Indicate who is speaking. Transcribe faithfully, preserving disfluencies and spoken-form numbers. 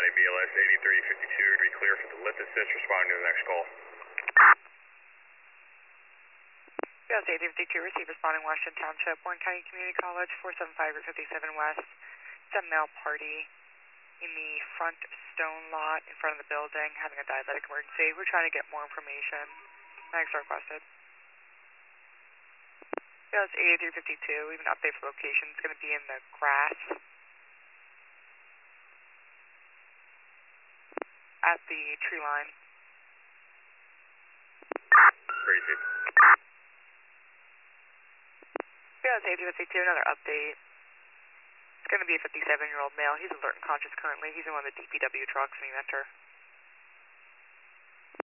Speaker 1: Cincinnati, B L S eighty-three fifty-two, to be clear for the lift assist, responding to the next call.
Speaker 2: B L S eighty-three fifty-two, receive responding Washington Township, Warren County Community College, four seven five Route fifty-seven West. It's a male party in the front stone lot in front of the building having a diabetic emergency. We're trying to get more information. Next requested. B L S eighty-three fifty-two, even update for location. It's going to be in the grass at the tree line.
Speaker 1: Crazy.
Speaker 2: B L S eighty-three fifty-two, another update. It's going to be a fifty-seven-year-old male. He's alert and conscious currently. He's in one of the D P W trucks when you enter.